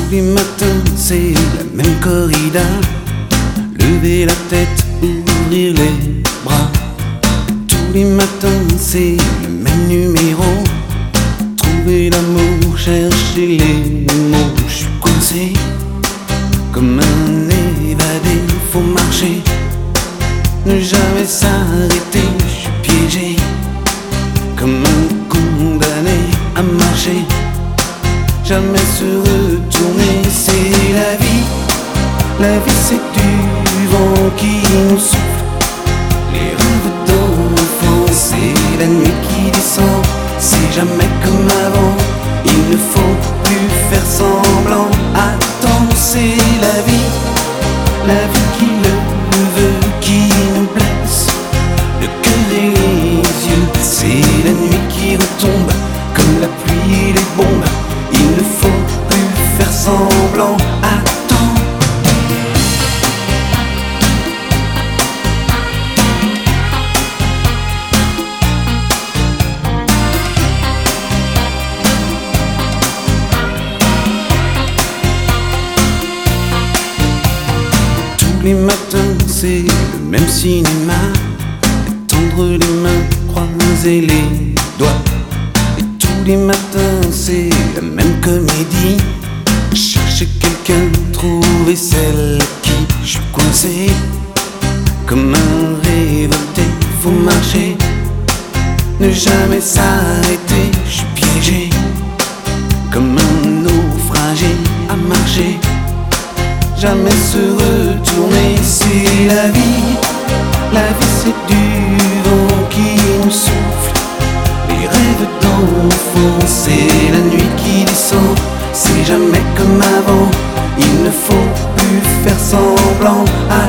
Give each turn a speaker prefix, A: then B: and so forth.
A: Tous les matins c'est la même corrida, lever la tête, ouvrir les bras. Tous les matins c'est le même numéro, trouver l'amour, chercher les mots. Je suis coincé comme un évadé, faut marcher, ne jamais s'arrêter. Je suis piégé comme un condamné à marcher, jamais se retourner. C'est la vie c'est du vent qui nous souffle, les rêves d'enfants, c'est la nuit qui descend. C'est jamais comme avant, il ne faut plus faire semblant. Attends, c'est la vie qui le veut, qui nous blesse le cœur et les yeux. C'est la nuit qui retombe comme la pluie et les bombes, il ne faut plus faire semblant. Attends. Tous les matins c'est le même cinéma, tendre les mains, croiser les doigts. Et tous les matins c'est la même comédie, chercher quelqu'un, trouver celle qui. Je suis coincé comme un révolté, faut marcher, ne jamais s'arrêter. Je suis piégé comme un naufragé à marcher, jamais se retourner. C'est la vie c'est du vent qui nous souffle, les rêves d'enfants, c'est la nuit qui descend. C'est jamais comme avant, il ne faut plus faire semblant.